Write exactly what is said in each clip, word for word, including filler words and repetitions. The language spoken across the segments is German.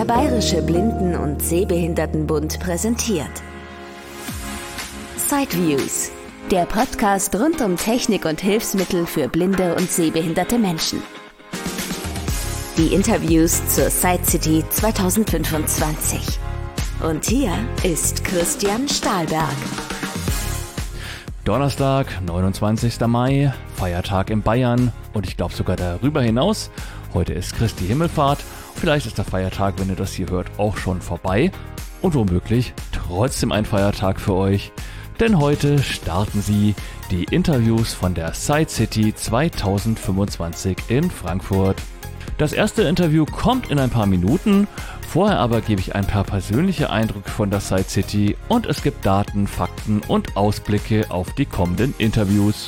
Der Bayerische Blinden- und Sehbehindertenbund präsentiert Sideviews, der Podcast rund um Technik und Hilfsmittel für blinde und sehbehinderte Menschen. Die Interviews zur SideCity zwanzig fünfundzwanzig. Und hier ist Christian Stahlberg. Donnerstag, neunundzwanzigster Mai, Feiertag in Bayern und ich glaube sogar darüber hinaus. Heute ist Christi Himmelfahrt. Vielleicht ist der Feiertag, wenn ihr das hier hört, auch schon vorbei. Und womöglich trotzdem ein Feiertag für euch. Denn heute starten sie die Interviews von der SideCity zwanzig fünfundzwanzig in Frankfurt. Das erste Interview kommt in ein paar Minuten. Vorher aber gebe ich ein paar persönliche Eindrücke von der SideCity und es gibt Daten, Fakten und Ausblicke auf die kommenden Interviews.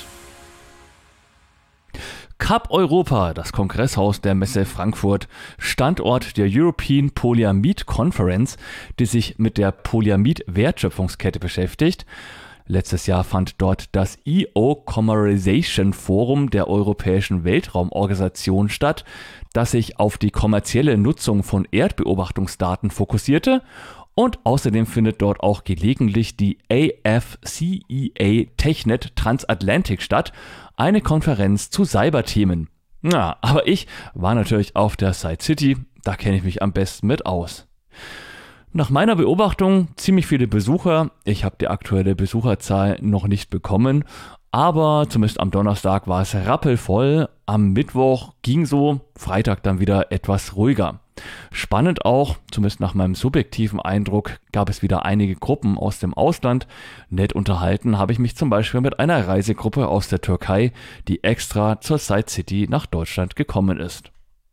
Cup Europa, das Kongresshaus der Messe Frankfurt, Standort der European Polyamide Conference, die sich mit der Polyamid-Wertschöpfungskette beschäftigt. Letztes Jahr fand dort das E O Commercialization Forum der Europäischen Weltraumorganisation statt, das sich auf die kommerzielle Nutzung von Erdbeobachtungsdaten fokussierte. Und außerdem findet dort auch gelegentlich die A F C E A TechNet Transatlantic statt, eine Konferenz zu Cyberthemen. Na, aber ich war natürlich auf der SideCity, da kenne ich mich am besten mit aus. Nach meiner Beobachtung ziemlich viele Besucher. Ich habe die aktuelle Besucherzahl noch nicht bekommen, aber zumindest am Donnerstag war es rappelvoll. Am Mittwoch ging so, Freitag dann wieder etwas ruhiger. Spannend auch, zumindest nach meinem subjektiven Eindruck, gab es wieder einige Gruppen aus dem Ausland. Nett unterhalten habe ich mich zum Beispiel mit einer Reisegruppe aus der Türkei, die extra zur SideCity nach Deutschland gekommen ist.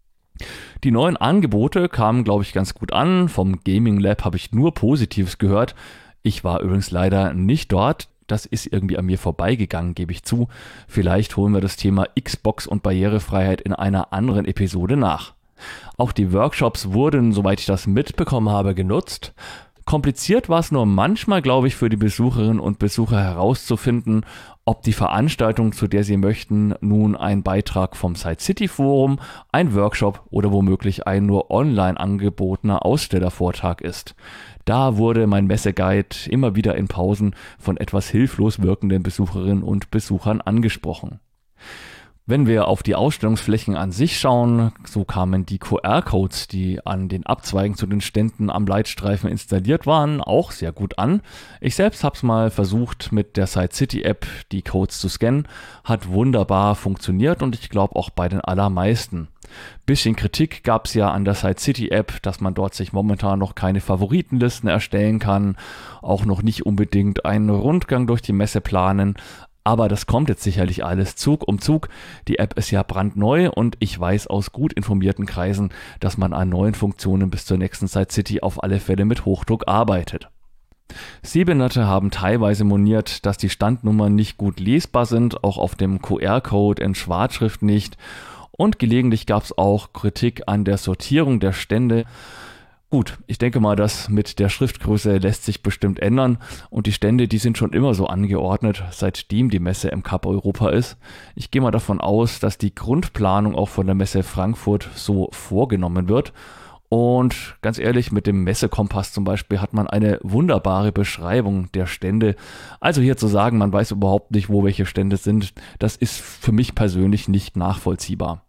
Die neuen Angebote kamen, glaube ich, ganz gut an. Vom Gaming Lab habe ich nur Positives gehört. Ich war übrigens leider nicht dort. Das ist irgendwie an mir vorbeigegangen, gebe ich zu. Vielleicht holen wir das Thema Xbox und Barrierefreiheit in einer anderen Episode nach. Auch die Workshops wurden, soweit ich das mitbekommen habe, genutzt. Kompliziert war es nur manchmal, glaube ich, für die Besucherinnen und Besucher herauszufinden, ob die Veranstaltung, zu der sie möchten, nun ein Beitrag vom SideCity Forum, ein Workshop oder womöglich ein nur online angebotener Ausstellervortrag ist. Da wurde mein Messeguide immer wieder in Pausen von etwas hilflos wirkenden Besucherinnen und Besuchern angesprochen. Wenn wir auf die Ausstellungsflächen an sich schauen, so kamen die Q R-Codes, die an den Abzweigen zu den Ständen am Leitstreifen installiert waren, auch sehr gut an. Ich selbst habe es mal versucht mit der SideCity-App die Codes zu scannen, hat wunderbar funktioniert und ich glaube auch bei den allermeisten. Bisschen Kritik gab es ja an der SideCity-App, dass man dort sich momentan noch keine Favoritenlisten erstellen kann, auch noch nicht unbedingt einen Rundgang durch die Messe planen. Aber das kommt jetzt sicherlich alles Zug um Zug. Die App ist ja brandneu und ich weiß aus gut informierten Kreisen, dass man an neuen Funktionen bis zur nächsten SideCity auf alle Fälle mit Hochdruck arbeitet. Sehbehinderte haben teilweise moniert, dass die Standnummern nicht gut lesbar sind, auch auf dem Q R-Code in Schwarzschrift nicht. Und gelegentlich gab es auch Kritik an der Sortierung der Stände. Gut, ich denke mal, das mit der Schriftgröße lässt sich bestimmt ändern und die Stände, die sind schon immer so angeordnet, seitdem die Messe im Cup Europa ist. Ich gehe mal davon aus, dass die Grundplanung auch von der Messe Frankfurt so vorgenommen wird. Und ganz ehrlich, mit dem Messekompass zum Beispiel hat man eine wunderbare Beschreibung der Stände. Also hier zu sagen, man weiß überhaupt nicht, wo welche Stände sind, das ist für mich persönlich nicht nachvollziehbar.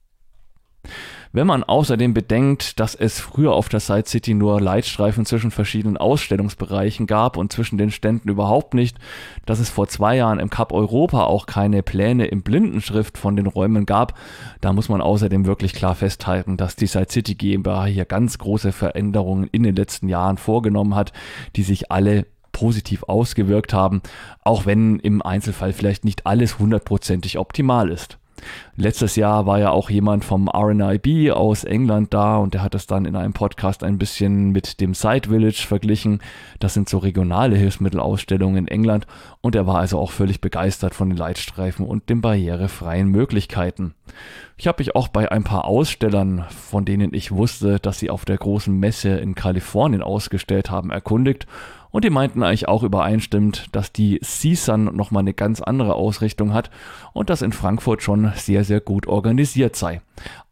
Wenn man außerdem bedenkt, dass es früher auf der SideCity nur Leitstreifen zwischen verschiedenen Ausstellungsbereichen gab und zwischen den Ständen überhaupt nicht, dass es vor zwei Jahren im Cup Europa auch keine Pläne in Blindenschrift von den Räumen gab, da muss man außerdem wirklich klar festhalten, dass die SideCity GmbH hier ganz große Veränderungen in den letzten Jahren vorgenommen hat, die sich alle positiv ausgewirkt haben, auch wenn im Einzelfall vielleicht nicht alles hundertprozentig optimal ist. Letztes Jahr war ja auch jemand vom R N I B aus England da und der hat es dann in einem Podcast ein bisschen mit dem Side Village verglichen. Das sind so regionale Hilfsmittelausstellungen in England und er war also auch völlig begeistert von den Leitstreifen und den barrierefreien Möglichkeiten. Ich habe mich auch bei ein paar Ausstellern, von denen ich wusste, dass sie auf der großen Messe in Kalifornien ausgestellt haben, erkundigt. Und die meinten eigentlich auch übereinstimmend, dass die C S U N nochmal eine ganz andere Ausrichtung hat und dass in Frankfurt schon sehr, sehr gut organisiert sei.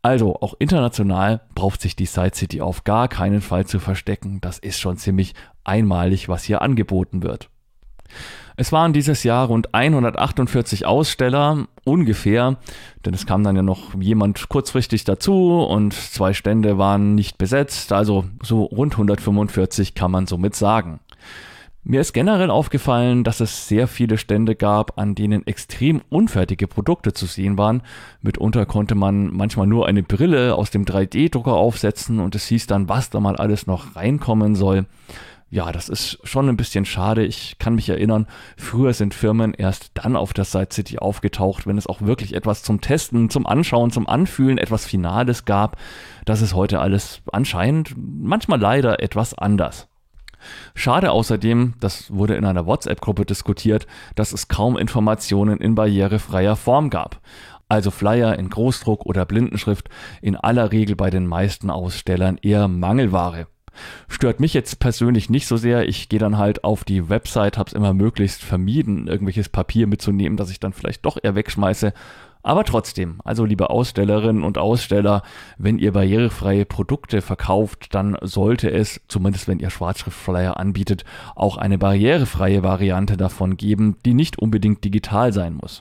Also auch international braucht sich die Side City auf gar keinen Fall zu verstecken. Das ist schon ziemlich einmalig, was hier angeboten wird. Es waren dieses Jahr rund hundertachtundvierzig Aussteller, ungefähr, denn es kam dann ja noch jemand kurzfristig dazu und zwei Stände waren nicht besetzt, also so rund hundertfünfundvierzig kann man somit sagen. Mir ist generell aufgefallen, dass es sehr viele Stände gab, an denen extrem unfertige Produkte zu sehen waren. Mitunter konnte man manchmal nur eine Brille aus dem drei D Drucker aufsetzen und es hieß dann, was da mal alles noch reinkommen soll. Ja, das ist schon ein bisschen schade. Ich kann mich erinnern, früher sind Firmen erst dann auf der Side City aufgetaucht, wenn es auch wirklich etwas zum Testen, zum Anschauen, zum Anfühlen, etwas Finales gab. Das ist heute alles anscheinend manchmal leider etwas anders. Schade außerdem, das wurde in einer WhatsApp-Gruppe diskutiert, dass es kaum Informationen in barrierefreier Form gab. Also Flyer in Großdruck oder Blindenschrift, in aller Regel bei den meisten Ausstellern eher Mangelware. Stört mich jetzt persönlich nicht so sehr. Ich gehe dann halt auf die Website, habe es immer möglichst vermieden, irgendwelches Papier mitzunehmen, das ich dann vielleicht doch eher wegschmeiße. Aber trotzdem, also liebe Ausstellerinnen und Aussteller, wenn ihr barrierefreie Produkte verkauft, dann sollte es, zumindest wenn ihr Schwarzschriftflyer anbietet, auch eine barrierefreie Variante davon geben, die nicht unbedingt digital sein muss.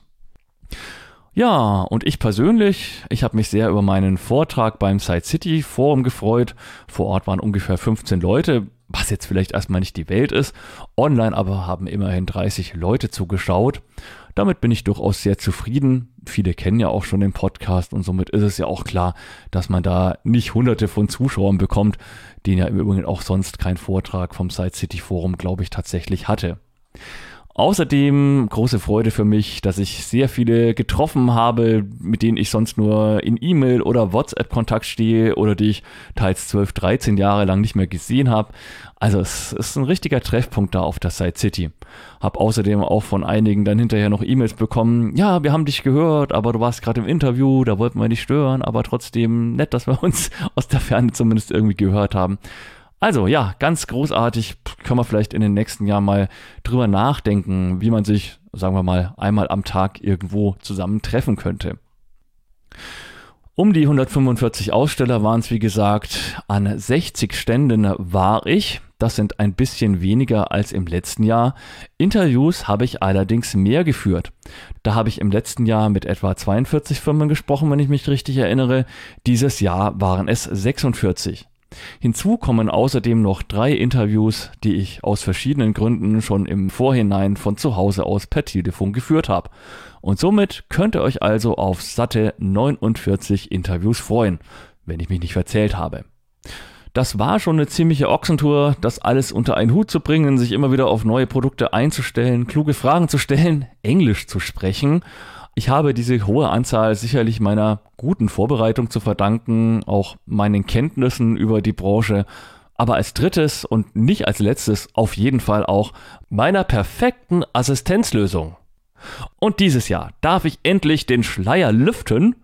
Ja, und ich persönlich, ich habe mich sehr über meinen Vortrag beim Side City Forum gefreut. Vor Ort waren ungefähr fünfzehn Leute, was jetzt vielleicht erstmal nicht die Welt ist. Online aber haben immerhin dreißig Leute zugeschaut. Damit bin ich durchaus sehr zufrieden. Viele kennen ja auch schon den Podcast und somit ist es ja auch klar, dass man da nicht hunderte von Zuschauern bekommt, den ja im Übrigen auch sonst kein Vortrag vom Side City Forum, glaube ich, tatsächlich hatte. Außerdem große Freude für mich, dass ich sehr viele getroffen habe, mit denen ich sonst nur in E-Mail oder WhatsApp-Kontakt stehe oder die ich teils zwölf, dreizehn Jahre lang nicht mehr gesehen habe. Also es ist ein richtiger Treffpunkt da auf der Side City. Hab außerdem auch von einigen dann hinterher noch E-Mails bekommen. Ja, wir haben dich gehört, aber du warst gerade im Interview, da wollten wir nicht stören, aber trotzdem nett, dass wir uns aus der Ferne zumindest irgendwie gehört haben. Also ja, ganz großartig, können wir vielleicht in den nächsten Jahren mal drüber nachdenken, wie man sich, sagen wir mal, einmal am Tag irgendwo zusammen treffen könnte. Um die hundertfünfundvierzig Aussteller waren es, wie gesagt, an sechzig Ständen war ich. Das sind ein bisschen weniger als im letzten Jahr. Interviews habe ich allerdings mehr geführt. Da habe ich im letzten Jahr mit etwa zweiundvierzig Firmen gesprochen, wenn ich mich richtig erinnere. Dieses Jahr waren es sechsundvierzig. Hinzu kommen außerdem noch drei Interviews, die ich aus verschiedenen Gründen schon im Vorhinein von zu Hause aus per Telefon geführt habe. Und somit könnt ihr euch also auf satte neunundvierzig Interviews freuen, wenn ich mich nicht verzählt habe. Das war schon eine ziemliche Ochsentour, das alles unter einen Hut zu bringen, sich immer wieder auf neue Produkte einzustellen, kluge Fragen zu stellen, Englisch zu sprechen. Ich habe diese hohe Anzahl sicherlich meiner guten Vorbereitung zu verdanken, auch meinen Kenntnissen über die Branche, aber als drittes und nicht als letztes auf jeden Fall auch meiner perfekten Assistenzlösung. Und dieses Jahr darf ich endlich den Schleier lüften.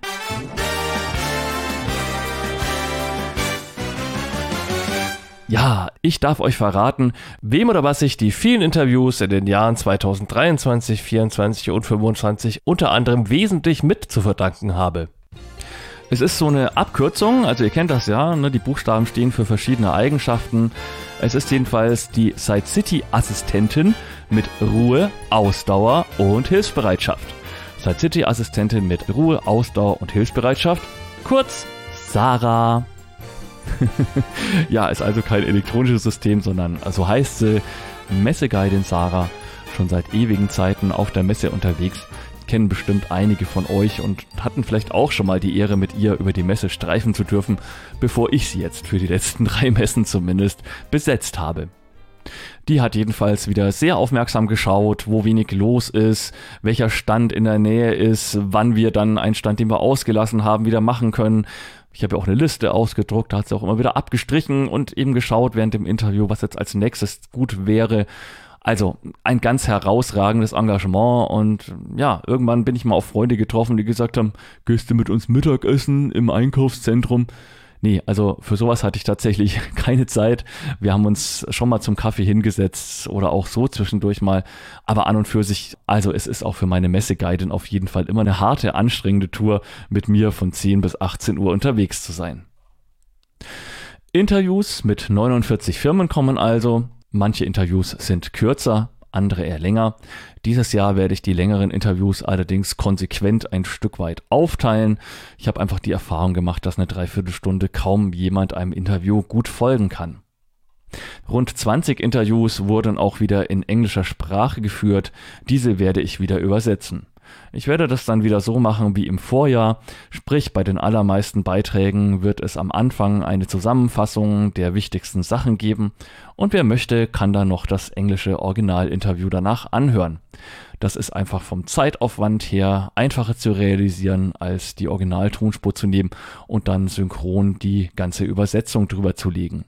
Ja, ich darf euch verraten, wem oder was ich die vielen Interviews in den Jahren zweitausenddreiundzwanzig, vierundzwanzig und fünfundzwanzig unter anderem wesentlich mit zu verdanken habe. Es ist so eine Abkürzung, also ihr kennt das ja, ne, die Buchstaben stehen für verschiedene Eigenschaften. Es ist jedenfalls die Side City Assistentin mit Ruhe, Ausdauer und Hilfsbereitschaft. Side City Assistentin mit Ruhe, Ausdauer und Hilfsbereitschaft, kurz Sarah. Ja, ist also kein elektronisches System, sondern so heißt sie, Messeguidin Sarah, schon seit ewigen Zeiten auf der Messe unterwegs, kennen bestimmt einige von euch und hatten vielleicht auch schon mal die Ehre, mit ihr über die Messe streifen zu dürfen, bevor ich sie jetzt für die letzten drei Messen zumindest besetzt habe. Die hat jedenfalls wieder sehr aufmerksam geschaut, wo wenig los ist, welcher Stand in der Nähe ist, wann wir dann einen Stand, den wir ausgelassen haben, wieder machen können. Ich habe ja auch eine Liste ausgedruckt, da hat sie auch immer wieder abgestrichen und eben geschaut während dem Interview, was jetzt als nächstes gut wäre. Also ein ganz herausragendes Engagement und ja, irgendwann bin ich mal auf Freunde getroffen, die gesagt haben, gehst du mit uns Mittagessen im Einkaufszentrum? Nee, also für sowas hatte ich tatsächlich keine Zeit. Wir haben uns schon mal zum Kaffee hingesetzt oder auch so zwischendurch mal. Aber an und für sich, also es ist auch für meine Messeguidin auf jeden Fall immer eine harte, anstrengende Tour, mit mir von zehn bis achtzehn Uhr unterwegs zu sein. Interviews mit neunundvierzig Firmen kommen also. Manche Interviews sind kürzer, andere eher länger. Dieses Jahr werde ich die längeren Interviews allerdings konsequent ein Stück weit aufteilen. Ich habe einfach die Erfahrung gemacht, dass eine Dreiviertelstunde kaum jemand einem Interview gut folgen kann. Rund zwanzig Interviews wurden auch wieder in englischer Sprache geführt. Diese werde ich wieder übersetzen. Ich werde das dann wieder so machen wie im Vorjahr, sprich bei den allermeisten Beiträgen wird es am Anfang eine Zusammenfassung der wichtigsten Sachen geben und wer möchte, kann dann noch das englische Originalinterview danach anhören. Das ist einfach vom Zeitaufwand her einfacher zu realisieren, als die Originaltonspur zu nehmen und dann synchron die ganze Übersetzung drüber zu legen.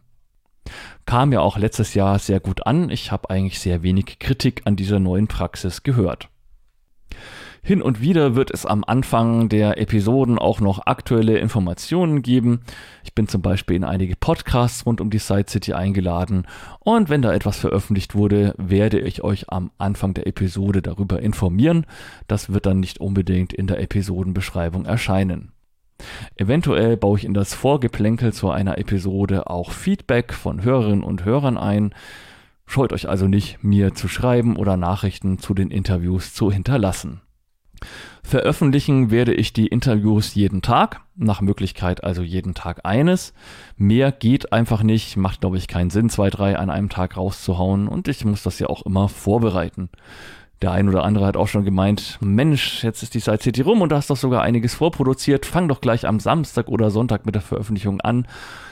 Kam ja auch letztes Jahr sehr gut an, ich habe eigentlich sehr wenig Kritik an dieser neuen Praxis gehört. Hin und wieder wird es am Anfang der Episoden auch noch aktuelle Informationen geben. Ich bin zum Beispiel in einige Podcasts rund um die Site City eingeladen und wenn da etwas veröffentlicht wurde, werde ich euch am Anfang der Episode darüber informieren. Das wird dann nicht unbedingt in der Episodenbeschreibung erscheinen. Eventuell baue ich in das Vorgeplänkel zu einer Episode auch Feedback von Hörerinnen und Hörern ein. Scheut euch also nicht, mir zu schreiben oder Nachrichten zu den Interviews zu hinterlassen. Veröffentlichen werde ich die Interviews jeden Tag, nach Möglichkeit also jeden Tag eines. Mehr geht einfach nicht, macht glaube ich keinen Sinn, zwei, drei an einem Tag rauszuhauen und ich muss das ja auch immer vorbereiten. Der ein oder andere hat auch schon gemeint, Mensch, jetzt ist die Site City rum und du hast doch sogar einiges vorproduziert, fang doch gleich am Samstag oder Sonntag mit der Veröffentlichung an.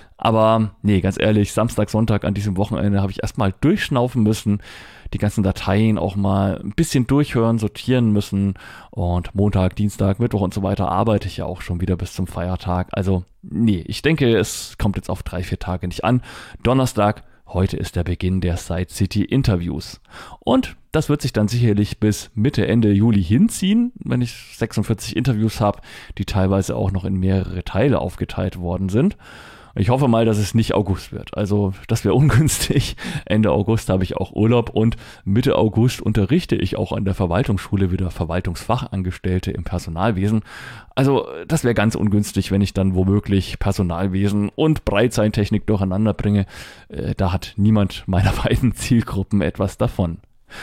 Aber nee, ganz ehrlich, Samstag, Sonntag an diesem Wochenende habe ich erstmal durchschnaufen müssen, die ganzen Dateien auch mal ein bisschen durchhören, sortieren müssen und Montag, Dienstag, Mittwoch und so weiter arbeite ich ja auch schon wieder bis zum Feiertag. Also nee, ich denke, es kommt jetzt auf drei, vier Tage nicht an. Donnerstag, heute ist der Beginn der Site City Interviews. Und das wird sich dann sicherlich bis Mitte, Ende Juli hinziehen, wenn ich sechsundvierzig Interviews habe, die teilweise auch noch in mehrere Teile aufgeteilt worden sind. Ich hoffe mal, dass es nicht August wird. Also das wäre ungünstig. Ende August habe ich auch Urlaub und Mitte August unterrichte ich auch an der Verwaltungsschule wieder Verwaltungsfachangestellte im Personalwesen. Also das wäre ganz ungünstig, wenn ich dann womöglich Personalwesen und Breitseintechnik durcheinander bringe. Äh, da hat niemand meiner beiden Zielgruppen etwas davon.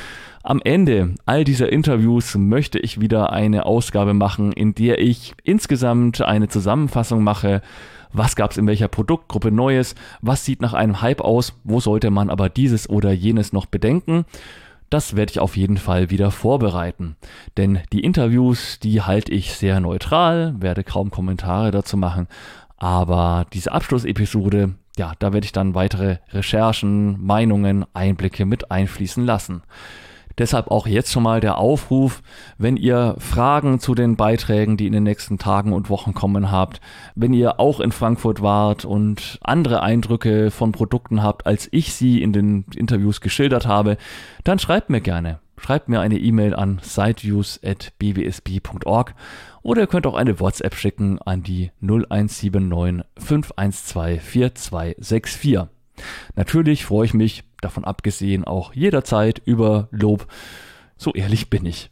Am Ende all dieser Interviews möchte ich wieder eine Ausgabe machen, in der ich insgesamt eine Zusammenfassung mache. Was gab es in welcher Produktgruppe Neues? Was sieht nach einem Hype aus? Wo sollte man aber dieses oder jenes noch bedenken? Das werde ich auf jeden Fall wieder vorbereiten. Denn die Interviews, die halte ich sehr neutral, werde kaum Kommentare dazu machen. Aber diese Abschlussepisode, ja, da werde ich dann weitere Recherchen, Meinungen, Einblicke mit einfließen lassen. Deshalb auch jetzt schon mal der Aufruf, wenn ihr Fragen zu den Beiträgen, die in den nächsten Tagen und Wochen kommen habt, wenn ihr auch in Frankfurt wart und andere Eindrücke von Produkten habt, als ich sie in den Interviews geschildert habe, dann schreibt mir gerne. Schreibt mir eine E-Mail an siteviews at b w s b punkt org oder ihr könnt auch eine WhatsApp schicken an die null eins sieben neun fünf eins zwei vier zwei sechs vier. Natürlich freue ich mich, davon abgesehen, auch jederzeit über Lob. So ehrlich bin ich.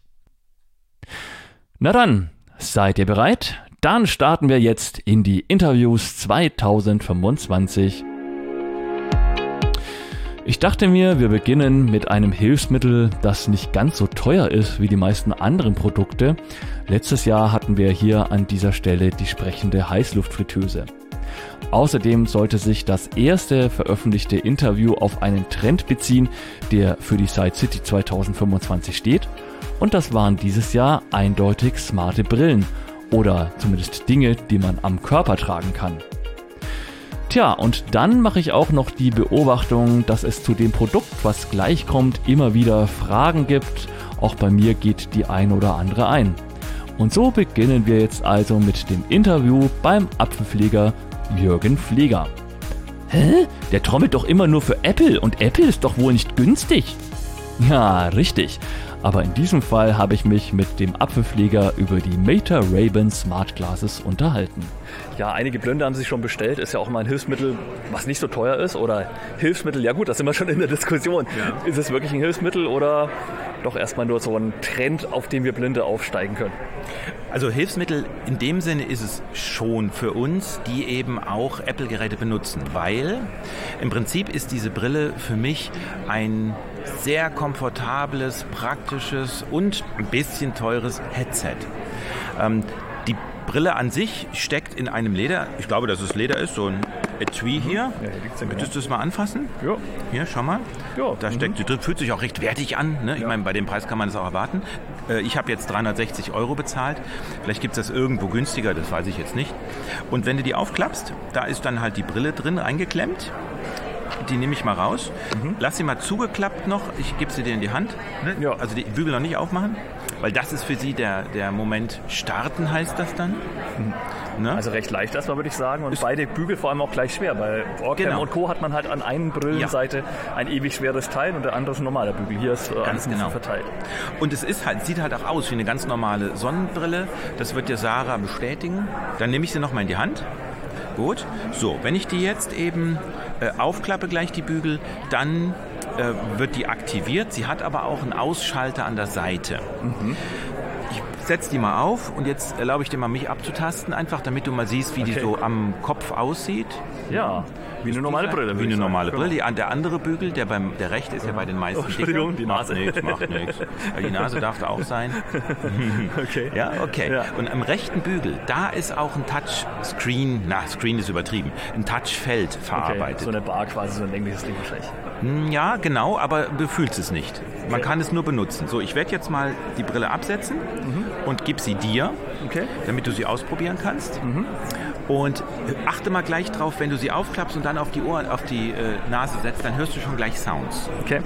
Na dann, seid ihr bereit? Dann starten wir jetzt in die Interviews zweitausendfünfundzwanzig. Ich dachte mir, wir beginnen mit einem Hilfsmittel, das nicht ganz so teuer ist wie die meisten anderen Produkte. Letztes Jahr hatten wir hier an dieser Stelle die sprechende Heißluftfritteuse. Außerdem sollte sich das erste veröffentlichte Interview auf einen Trend beziehen, der für die Site City zweitausendfünfundzwanzig steht. Und das waren dieses Jahr eindeutig smarte Brillen oder zumindest Dinge, die man am Körper tragen kann. Tja, und dann mache ich auch noch die Beobachtung, dass es zu dem Produkt, was gleich kommt, immer wieder Fragen gibt. Auch bei mir geht die ein oder andere ein. Und so beginnen wir jetzt also mit dem Interview beim Apfelpfleger Jürgen Pfleger. Hä? Der trommelt doch immer nur für Apple und Apple ist doch wohl nicht günstig. Ja, richtig. Aber in diesem Fall habe ich mich mit dem Apfelflieger über die Meta Ray-Ban Smart Glasses unterhalten. Ja, einige Blinde haben sich schon bestellt. Ist ja auch mal ein Hilfsmittel, was nicht so teuer ist. Oder Hilfsmittel, ja gut, da sind wir schon in der Diskussion. Ja. Ist es wirklich ein Hilfsmittel oder doch erstmal nur so ein Trend, auf den wir Blinde aufsteigen können? Also Hilfsmittel in dem Sinne ist es schon für uns, die eben auch Apple-Geräte benutzen. Weil im Prinzip ist diese Brille für mich ein sehr komfortables, praktisches und ein bisschen teures Headset. Ähm, die Brille an sich steckt in einem Leder, ich glaube, dass es Leder ist, so ein Etui hier. Ja, hier Möchtest du es mal anfassen? Ja. Hier, schau mal. Ja. Da steckt, mhm. fühlt sich auch recht wertig an. Ne? Ich ja. meine, bei dem Preis kann man das auch erwarten. Äh, ich habe jetzt dreihundertsechzig Euro bezahlt. Vielleicht gibt es das irgendwo günstiger, das weiß ich jetzt nicht. Und wenn du die aufklappst, da ist dann halt die Brille drin eingeklemmt. Die nehme ich mal raus. Mhm. Lass sie mal zugeklappt noch. Ich gebe sie dir in die Hand. Ne? Ja. Also die Bügel noch nicht aufmachen. Weil das ist für sie der, der Moment starten, heißt das dann. Mhm. Ne? Also recht leicht erstmal, würde ich sagen. Und ist beide Bügel vor allem auch gleich schwer. Bei Orcam genau. und Co. hat man halt an einer Brillenseite ja. ein ewig schweres Teil und der andere ist ein normaler Bügel. Hier ist äh, alles ein genau. verteilt. Und es ist halt, sieht halt auch aus wie eine ganz normale Sonnenbrille. Das wird dir Sarah bestätigen. Dann nehme ich sie nochmal in die Hand. Gut. So, wenn ich die jetzt eben äh, aufklappe, gleich die Bügel, dann äh, wird die aktiviert. Sie hat aber auch einen Ausschalter an der Seite. Mhm. Ich setze die mal auf und jetzt erlaube ich dir mal, mich abzutasten, einfach damit du mal siehst, wie okay. die so am Kopf aussieht. Ja, wie eine normale Brille. Wie eine normale Brille. Die, der andere Bügel, der, beim, der rechte ist ja bei den meisten. Oh, Entschuldigung, die Nase. Macht nichts, macht nichts. Die Nase darf da auch sein. Okay. Ja, okay. Ja. Und am rechten Bügel, da ist auch ein Touchscreen, na, Screen ist übertrieben, ein Touchfeld verarbeitet. Okay. So eine Bar quasi, so ein längliches Ding wahrscheinlich. Ja, genau, aber du fühlst es nicht. Man okay. kann es nur benutzen. So, ich werde jetzt mal die Brille absetzen mhm. und gebe sie dir, okay. damit du sie ausprobieren kannst. Mhm. Und achte mal gleich drauf, wenn du sie aufklappst und dann auf die Ohren, auf die äh, Nase setzt, dann hörst du schon gleich Sounds. Okay.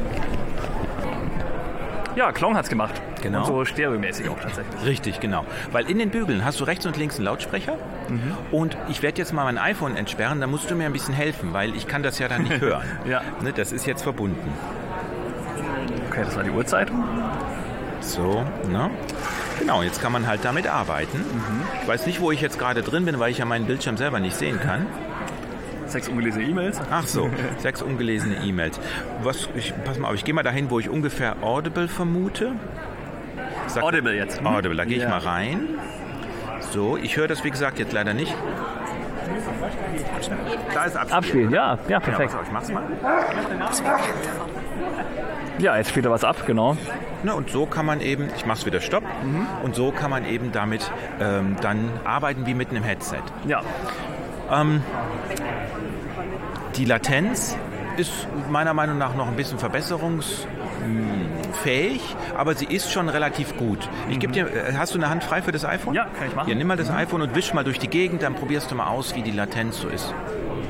Ja, Klong hat's gemacht. Genau. Und so stereomäßig auch tatsächlich. Richtig, genau. Weil in den Bügeln hast du rechts und links einen Lautsprecher. Mhm. Und ich werde jetzt mal mein iPhone entsperren, da musst du mir ein bisschen helfen, weil ich kann das ja dann nicht hören. Ja. Ne, das ist jetzt verbunden. Okay, das war die Uhrzeit. So, ne? Genau, jetzt kann man halt damit arbeiten. Mhm. Ich weiß nicht, wo ich jetzt gerade drin bin, weil ich ja meinen Bildschirm selber nicht sehen kann. Sechs ungelesene E-Mails. Ach so, sechs ungelesene E-Mails. Was, ich, pass mal auf, ich gehe mal dahin, wo ich ungefähr Audible vermute. Sag, Audible jetzt. Audible, da gehe ja. ich mal rein. So, ich höre das, wie gesagt, jetzt leider nicht. Da ist Abspielen. Abspielen, ja, ja, perfekt. Ja, ich mach's mal. Ja, jetzt spielt er was ab, genau. Ne, und so kann man eben, ich mach's wieder Stopp, mhm. und so kann man eben damit ähm, dann arbeiten wie mit einem Headset. Ja. Ähm, die Latenz ist meiner Meinung nach noch ein bisschen verbesserungsfähig, aber sie ist schon relativ gut. Ich geb dir, hast du eine Hand frei für das iPhone? Ja, kann ich machen. Hier, nimm mal das iPhone und wisch mal durch die Gegend, dann probierst du mal aus, wie die Latenz so ist.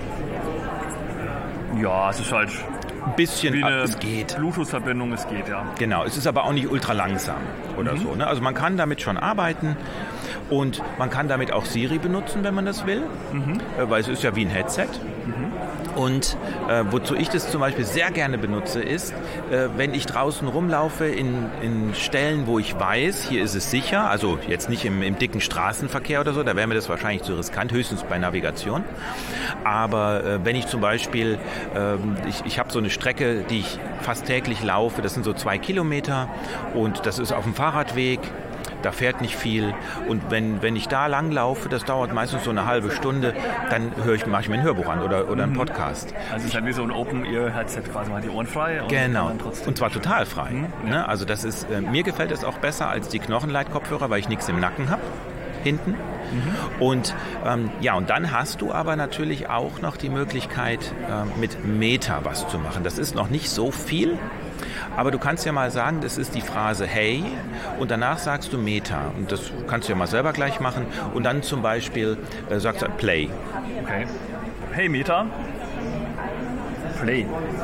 Ja, es ist halt ein bisschen, wie eine es geht. Bluetooth-Verbindung, es geht, ja. Genau, es ist aber auch nicht ultra langsam oder mhm. so. Ne? Also man kann damit schon arbeiten und man kann damit auch Siri benutzen, wenn man das will, mhm. weil es ist ja wie ein Headset. Mhm. Und äh, wozu ich das zum Beispiel sehr gerne benutze, ist, äh, wenn ich draußen rumlaufe in, in Stellen, wo ich weiß, hier ist es sicher, also jetzt nicht im, im dicken Straßenverkehr oder so, da wäre mir das wahrscheinlich zu riskant, höchstens bei Navigation. Aber äh, wenn ich zum Beispiel, äh, ich, ich habe so eine Strecke, die ich fast täglich laufe, das sind so zwei Kilometer und das ist auf dem Fahrradweg. Da fährt nicht viel und wenn, wenn ich da lang laufe, das dauert meistens so eine halbe Stunde, dann höre ich, mache ich mir ein Hörbuch an oder, oder einen Podcast. Also es ist halt wie so ein Open-Ear-Headset quasi, man hat die Ohren frei. Und genau, und zwar total frei. Mhm. Ne? Also das ist, äh, mir gefällt es auch besser als die Knochenleit-Kopfhörer, weil ich nichts im Nacken habe, hinten. Mhm. Und ähm, ja, und dann hast du aber natürlich auch noch die Möglichkeit, äh, mit Meta was zu machen. Das ist noch nicht so viel. Aber du kannst ja mal sagen, das ist die Phrase Hey und danach sagst du Meta. Und das kannst du ja mal selber gleich machen. Und dann zum Beispiel äh, sagst du Play. Okay. Hey Meta. Play.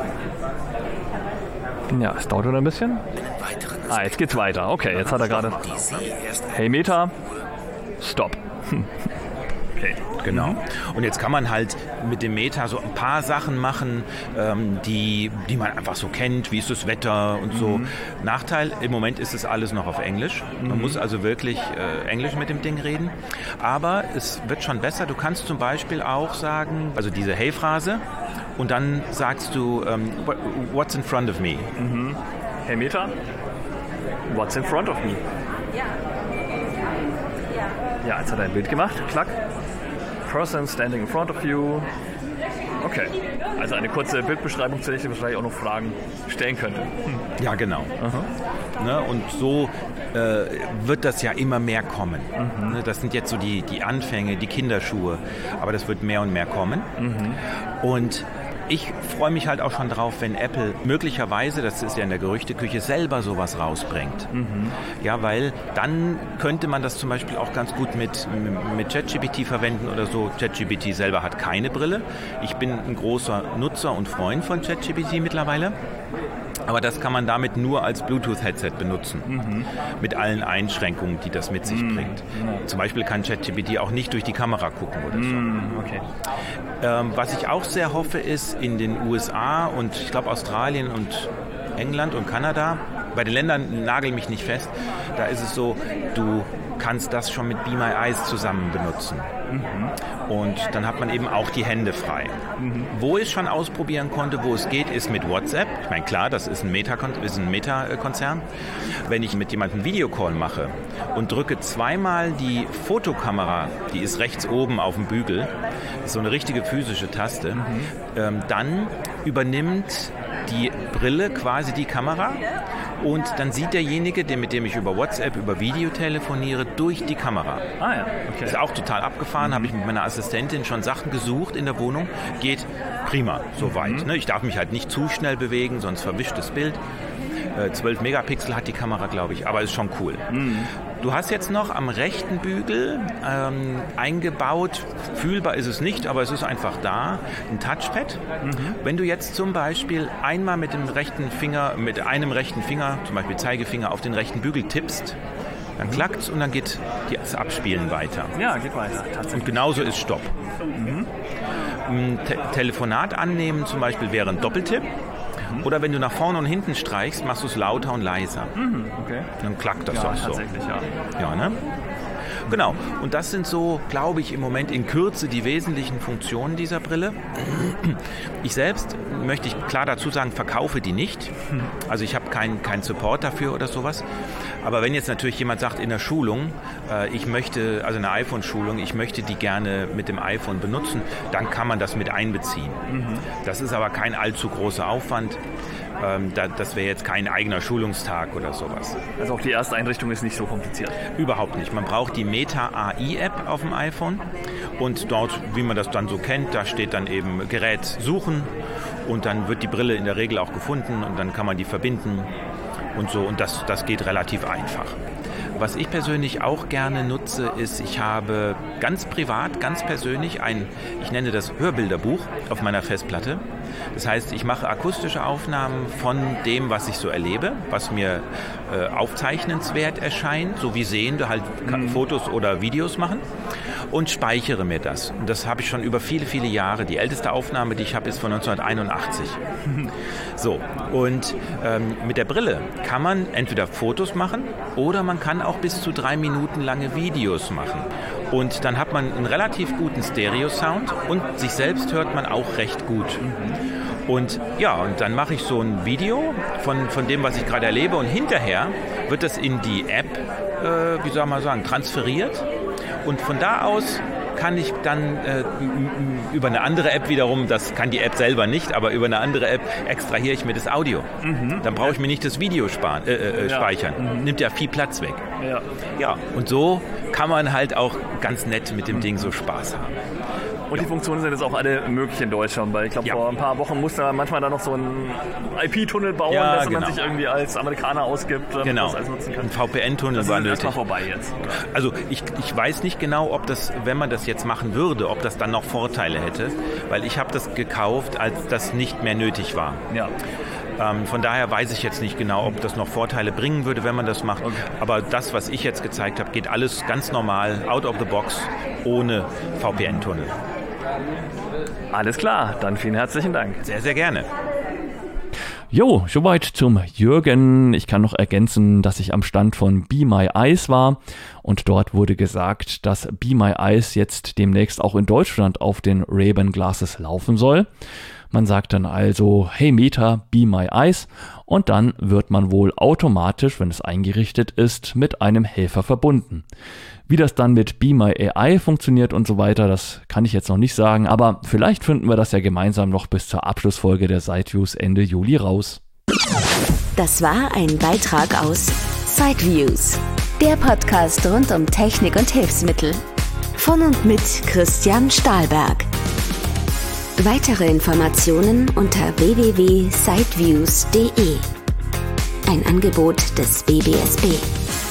Ja, es dauert wieder ein bisschen. Ah, jetzt geht's weiter. Okay, jetzt hat er gerade... Hey Meta. Stop. Okay. genau. Mhm. Und jetzt kann man halt mit dem Meta so ein paar Sachen machen, ähm, die, die man einfach so kennt, wie ist das Wetter und so. Mhm. Nachteil, im Moment ist es alles noch auf Englisch. Man mhm. muss also wirklich äh, Englisch mit dem Ding reden. Aber es wird schon besser. Du kannst zum Beispiel auch sagen, also diese Hey-Phrase, und dann sagst du, ähm, what's in front of me? Mhm. Hey Meta, what's in front of me? Ja, jetzt hat er ein Bild gemacht. Klack. Person standing in front of you. Okay. Also eine kurze Bildbeschreibung, zu der ich wahrscheinlich auch noch Fragen stellen könnte. Hm. Ja, genau. Ne, und so äh, wird das ja immer mehr kommen. Mhm. Ne, das sind jetzt so die, die Anfänge, die Kinderschuhe. Aber das wird mehr und mehr kommen. Mhm. Und ich freue mich halt auch schon drauf, wenn Apple möglicherweise, das ist ja in der Gerüchteküche, selber sowas rausbringt. Mhm. Ja, weil dann könnte man das zum Beispiel auch ganz gut mit, mit ChatGPT verwenden oder so. ChatGPT selber hat keine Brille. Ich bin ein großer Nutzer und Freund von ChatGPT mittlerweile. Aber das kann man damit nur als Bluetooth-Headset benutzen, mhm. mit allen Einschränkungen, die das mit sich mhm. bringt. Mhm. Zum Beispiel kann ChatGPT auch nicht durch die Kamera gucken oder so. Mhm. Okay. Ähm, was ich auch sehr hoffe, ist in den U S A und ich glaube Australien und England und Kanada, bei den Ländern nagel mich nicht fest, da ist es so, du kannst das schon mit Be My Eyes zusammen benutzen. Mhm. Und dann hat man eben auch die Hände frei. Mhm. Wo ich schon ausprobieren konnte, wo es geht, ist mit WhatsApp. Ich meine, klar, das ist ein Meta-Konzern. Ist ein Meta-Konzern. Wenn ich mit jemandem einen Videocall mache und drücke zweimal die Fotokamera, die ist rechts oben auf dem Bügel, ist so eine richtige physische Taste, mhm. ähm, dann übernimmt die Brille quasi die Kamera und dann sieht derjenige, der, mit dem ich über WhatsApp, über Video telefoniere, durch die Kamera. Ah ja, okay. Ist auch total abgefahren, mhm. habe ich mit meiner Assistentin schon Sachen gesucht in der Wohnung. Geht prima, soweit. Mhm. Ich darf mich halt nicht zu schnell bewegen, sonst verwischt das Bild. zwölf Megapixel hat die Kamera, glaube ich, aber ist schon cool. Mhm. Du hast jetzt noch am rechten Bügel ähm, eingebaut, fühlbar ist es nicht, aber es ist einfach da, ein Touchpad. Mhm. Wenn du jetzt zum Beispiel einmal mit dem rechten Finger, mit einem rechten Finger, zum Beispiel Zeigefinger, auf den rechten Bügel tippst, dann klackt's und dann geht das Abspielen weiter. Ja, geht weiter, tatsächlich. Und genauso ist Stopp. Mhm. Ein Te- Telefonat annehmen zum Beispiel wäre ein Doppeltipp. Oder wenn du nach vorne und hinten streichst, machst du es lauter und leiser. Mhm, okay. Dann klackt das ja, auch so. Tatsächlich, ja. Ja, ne? Genau. Und das sind so, glaube ich, im Moment in Kürze die wesentlichen Funktionen dieser Brille. Ich selbst, möchte ich klar dazu sagen, verkaufe die nicht. Also ich habe keinen kein Support dafür oder sowas. Aber wenn jetzt natürlich jemand sagt in der Schulung, äh, ich möchte, also eine iPhone-Schulung, ich möchte die gerne mit dem iPhone benutzen, dann kann man das mit einbeziehen. Mhm. Das ist aber kein allzu großer Aufwand. Ähm, da, das wäre jetzt kein eigener Schulungstag oder sowas. Also auch die erste Einrichtung ist nicht so kompliziert? Überhaupt nicht. Man braucht die Meta A I-App auf dem iPhone und dort, wie man das dann so kennt, da steht dann eben Gerät suchen und dann wird die Brille in der Regel auch gefunden und dann kann man die verbinden und so und das, das geht relativ einfach. Was ich persönlich auch gerne nutze, ist, ich habe ganz privat, ganz persönlich ein, ich nenne das Hörbilderbuch auf meiner Festplatte. Das heißt, ich mache akustische Aufnahmen von dem, was ich so erlebe, was mir äh, aufzeichnenswert erscheint, so wie Sehende halt mhm. Fotos oder Videos machen und speichere mir das. Und das habe ich schon über viele, viele Jahre. Die älteste Aufnahme, die ich habe, ist von neunzehnhunderteinundachtzig. So, und ähm, mit der Brille kann man entweder Fotos machen oder man kann auch bis zu drei Minuten lange Videos machen. Und dann hat man einen relativ guten Stereo-Sound und sich selbst hört man auch recht gut. Und ja, und dann mache ich so ein Video von, von dem, was ich gerade erlebe und hinterher wird das in die App, äh, wie soll man sagen, transferiert und von da aus kann ich dann äh, über eine andere App wiederum, das kann die App selber nicht, aber über eine andere App extrahiere ich mir das Audio. Mhm. Dann brauche ich mir nicht das Video sparen, äh, äh, ja. speichern. Mhm. Nimmt ja viel Platz weg. Ja. Ja, und so kann man halt auch ganz nett mit dem Ding so Spaß haben. Und die Funktionen sind jetzt auch alle möglich in Deutschland, weil ich glaube, ja. vor ein paar Wochen musste man manchmal da noch so einen I P-Tunnel bauen, ja, dass genau. man sich irgendwie als Amerikaner ausgibt, damit genau. man das alles nutzen kann. Ein V P N-Tunnel war nötig. Das ist erstmal vorbei jetzt. Oder? Also ich, ich weiß nicht genau, ob das, wenn man das jetzt machen würde, ob das dann noch Vorteile hätte, weil ich habe das gekauft, als das nicht mehr nötig war. Ja. Ähm, von daher weiß ich jetzt nicht genau, ob das noch Vorteile bringen würde, wenn man das macht. Okay. Aber das, was ich jetzt gezeigt habe, geht alles ganz normal, out of the box, ohne V P N-Tunnel. Alles klar, dann vielen herzlichen Dank. Sehr, sehr gerne. Jo, soweit zum Jürgen. Ich kann noch ergänzen, dass ich am Stand von Be My Eyes war und dort wurde gesagt, dass Be My Eyes jetzt demnächst auch in Deutschland auf den Ray-Ban Glasses laufen soll. Man sagt dann also, hey Meta, Be My Eyes und dann wird man wohl automatisch, wenn es eingerichtet ist, mit einem Helfer verbunden. Wie das dann mit Be My A I funktioniert und so weiter, das kann ich jetzt noch nicht sagen, aber vielleicht finden wir das ja gemeinsam noch bis zur Abschlussfolge der Sideviews Ende Juli raus. Das war ein Beitrag aus Sideviews, der Podcast rund um Technik und Hilfsmittel. Von und mit Christian Stahlberg. Weitere Informationen unter w w w punkt sideviews punkt d e. Ein Angebot des B B S B.